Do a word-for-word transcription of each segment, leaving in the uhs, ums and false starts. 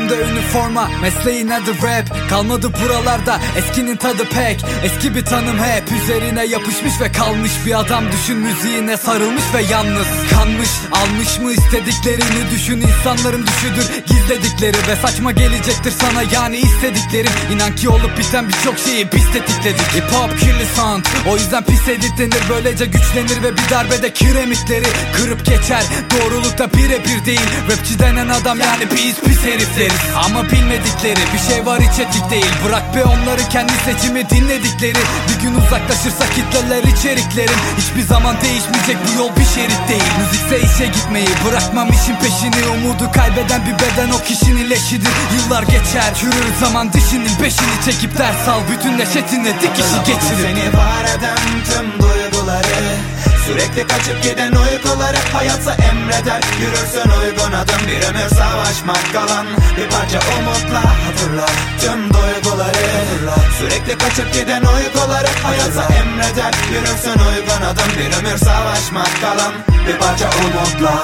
Üstümde üniforma, mesleğin adı rap. Kalmadı buralarda eskinin tadı pek. Eski bir tanım hep üzerine yapışmış ve kalmış. Bir adam düşün, müziğine sarılmış ve yalnız kanmış. Almış mı istediklerini düşün, insanların düşüdür gizledikleri. Ve saçma gelecektir sana yani istediklerim. İnan ki olup biten birçok şeyi biz tetikledik. Hip hop kirli sound, o yüzden pis editlenir. Böylece güçlenir ve bir darbede kiremitleri kırıp geçer. Doğrulukta birebir değil. Rapçi denen adam yani biz pis herifleriz. Ama bilmedikleri bir şey var, hiç etik değil. Bırak be onları, kendi seçimi dinledikleri. Bir gün uzaklaşırsa kitleler içeriklerin. Hiçbir zaman değişmeyecek bu yol, bir şerit değil. Müzikse işe gitmeyi bırakmam işin peşini. Umudu kaybeden bir beden o kişinin leşidir. Yıllar geçer, çürür zaman dişinin peşini çekip ders al. Bütün neşetinle dikişi geçirir. Seni var eden tüm duyguları, sürekli kaçıp giden uykuları hayatsa emreder. Yürürsün uygun adım, bir ömür savaşmak kalan. Bir parça umutla hatırla tüm duyguları, sürekli kaçıp giden uykuları hayatsa emreder. Yürürsün uygun adım, bir ömür savaşmak kalan. Bir parça umutla.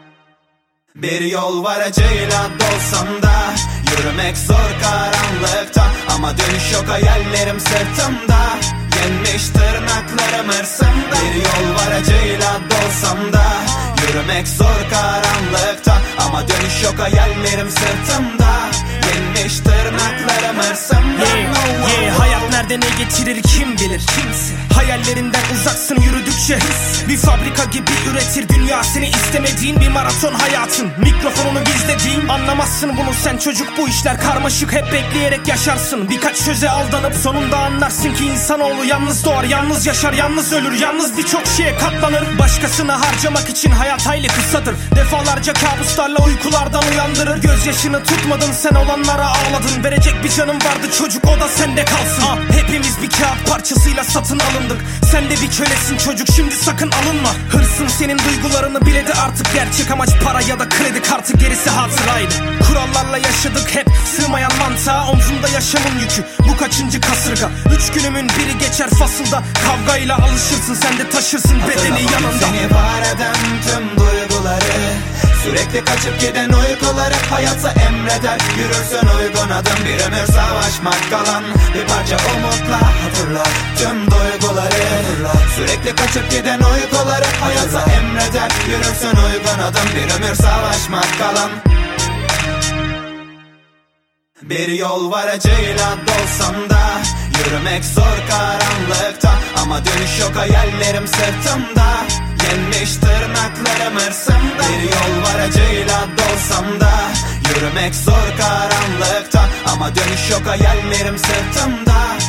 Bir yol var acıyla dolsam da, yürümek zor karanlıkta. Ama dönüş yok, hayallerim sırtımda. Yenmiş tırnaklarım hırsımda. Bir yol var acıyla dolsam da, yürümek zor karanlıkta. Ama dönüş yok, hayallerim sırtımda. Yenmiş tırnaklarım hırsımda. Yeah, yeah. Hayat nerede ne getirir kim bilir. Kimse hayallerinden uzaksın yürüdükçe. Bir fabrika gibi üretir dünya seni istemediğin bir maraton hayatın. Mikrofonunu gizlediğin, anlamazsın bunu sen çocuk, bu işler karmaşık, hep bekleyerek yaşarsın. Birkaç söze aldanıp sonunda anlarsın ki insanoğlu yalnız doğar, yalnız yaşar, yalnız ölür. Yalnız birçok şeye katlanır. Başkasını harcamak için hayat hayli kısadır. Defalarca kabuslarla uykulardan uyandırır. Gözyaşını tutmadın sen, olanlara ağladın. Verecek bir canım vardı çocuk, o da sende kalsın. ah, Hepimiz bir kağıt parçasıyla satın alındık. Sen de bir kölesin çocuk, şimdi sakın alınma. Hırsın senin duygularını biledi artık. Gerçek amaç para ya da kredi kartı, gerisi hatıraydı. Kurallarla yaşadık hep, sığmayan mantığa. Omzumda yaşamın yükü, bu kaçıncı kasırga. Üç günümün biri geçer fasılda. Kavgayla alışırsın, sen de taşırsın bedeni yanında. Seni var eden tüm duyguları, sürekli kaçıp giden uykuları hayatsa emreder. Yürürsün uygun adım, bir ömür savaşmak kalan. Bir parça umutla hatırla tüm duyguları, sürekli kaçıp giden uykuları hayatsa emreder. Yürürsün uygun adım, bir ömür savaşmak kalan. Bir yol var acıyla dolsam da, yürümek zor karanlıkta. Ama dönüş yok, hayallerim sırtımda. Yenmiş tırnaklarım hırsımda. Bir yol var acıyla dolsam da, yürümek zor karanlıkta. Ama dönüş yok, hayallerim sırtımda.